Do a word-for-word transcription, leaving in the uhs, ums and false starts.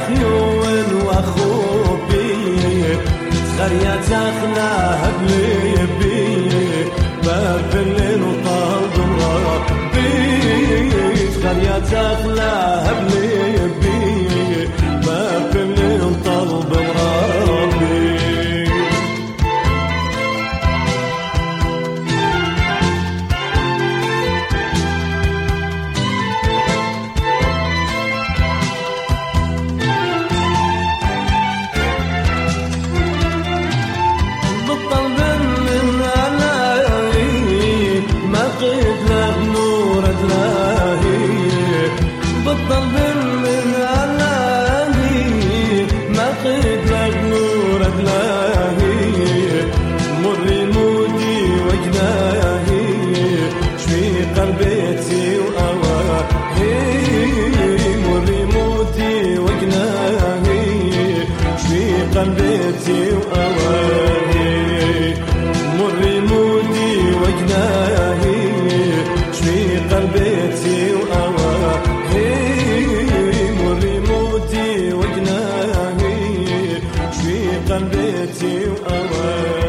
خيون واخوبي تخريا تاخنا هبلي بي باب الليل وطلب ربي تخريا تاخنا هبلي بي باب الليل وطلب ربي بالطلب من علاهي ما قيد لك نور أدلاهي مري مودي وجناهي شفي قلبيتي وأواهي مري مودي وجناهي شفي قلبيتي وأواهي مري مودي وجناهي شفي قلبيتي وأواهي مري موتي وجناهي شفي قلبيتي وأواهي